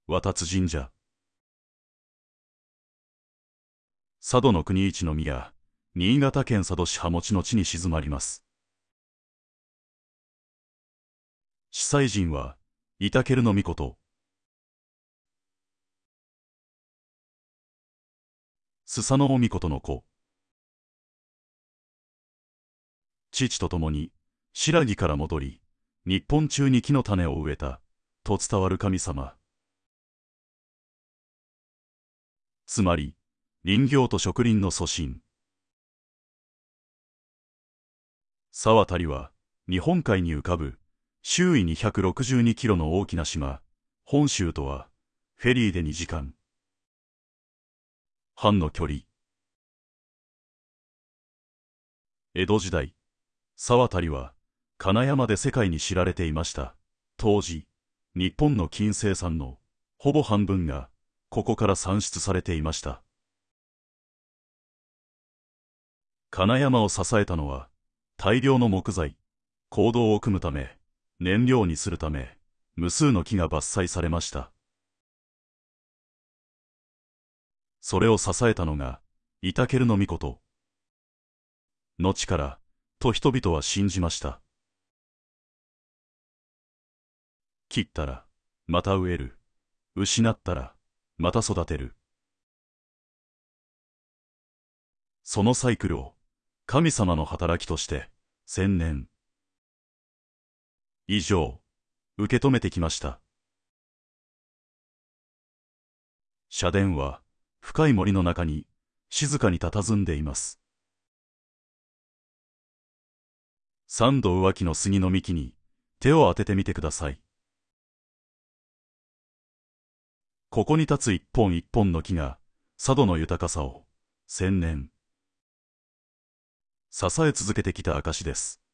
和立神社。佐渡の国一の宮、新潟県佐渡市羽持の地に静まります。司祭神は、板kel命。スサノオミコトの子。父と共に、新羅から戻り、日本中に木の種を植えた、と伝わる神様。つまり、林業と植林の祖神。沢渡は、日本海に浮かぶ、周囲262キロの大きな島、本州とは、フェリーで2時間半の距離。江戸時代、沢渡は、金山で世界に知られていました。当時、日本の金生産の、ほぼ半分が、ここから産出されていました。金山を支えたのは、大量の木材、坑道を組むため、燃料にするため、無数の木が伐採されました。それを支えたのが、板kel命の力、と人々は信じました。切ったら、また植える。失ったら、また育てる。そのサイクルを、神様の働きとして、1000年以上、受け止めてきました。社殿は、深い森の中に、静かに佇んでいます。3度浮気の杉の幹に、手を当ててみてください。ここに立つ一本一本の木が、佐渡の豊かさを、1000年、支え続けてきた証です。